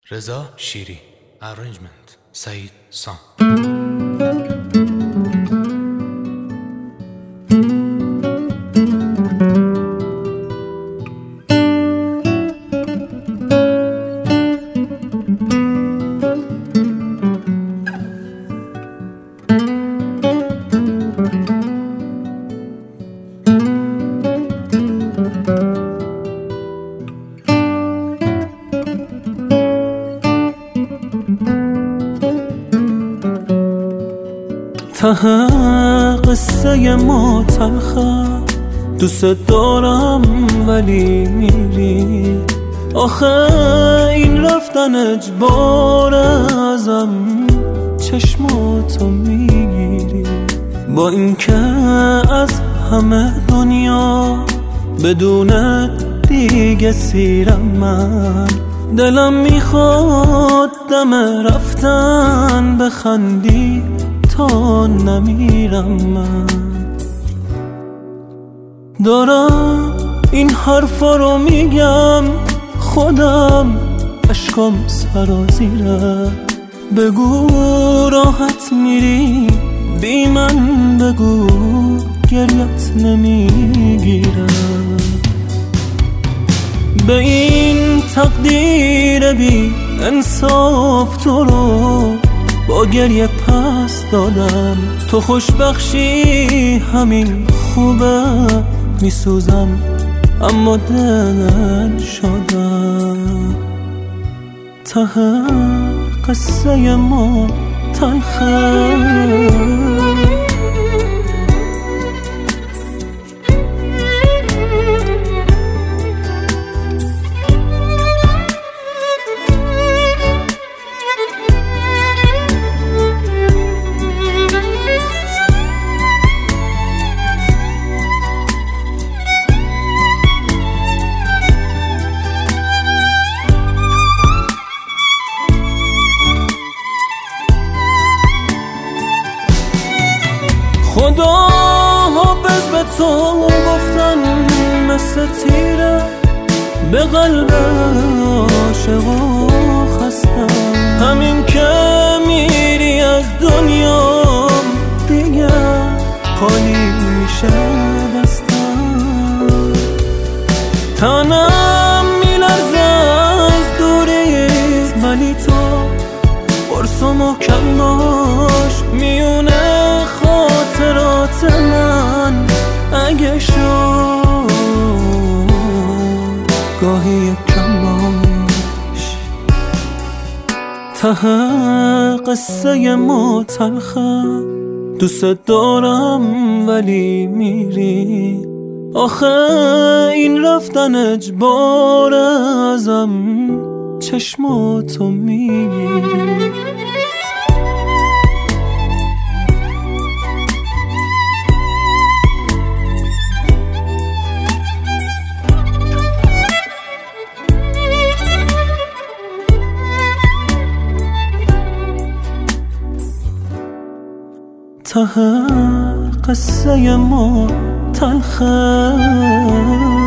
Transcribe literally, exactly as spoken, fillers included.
رضا شیری. Arrangement سعید سام. ته قصه ما تلخه، دوست دارم ولی میری. آخه این رفتن اجبار، ازم چشماتو میگیری. با اینکه از همه دنیا بدونت دیگه سیرم من، دلم میخواد دم رفتن بخندی تا نمیرم. من دارم این حرفا رو میگم، خودم اشکام سرازیره. بگو راحت میری بی من، بگو گریت نمیگیره. به این تقدیر بی انصاف تو رو با گریه پس دادم. تو خوشبخشی همین خوبه، میسوزم اما دل شدم. ته قصه ما تلخه. خدا حافظ به تو گفتن، مثل تیره به قلب عاشقا خستم. همین که میری از دنیا دیگه خالی میشه دستم. تنم میلرزه از دوریت، ولی تو قرص و محکم باش. میونه خاطرات من اگه شد گاهی کم باش. ته قصه ما تلخه، دوست دارم ولی میری. آخه این رفتن اجبار، ازم چشماتو میگیری. ته قصه ما تلخه.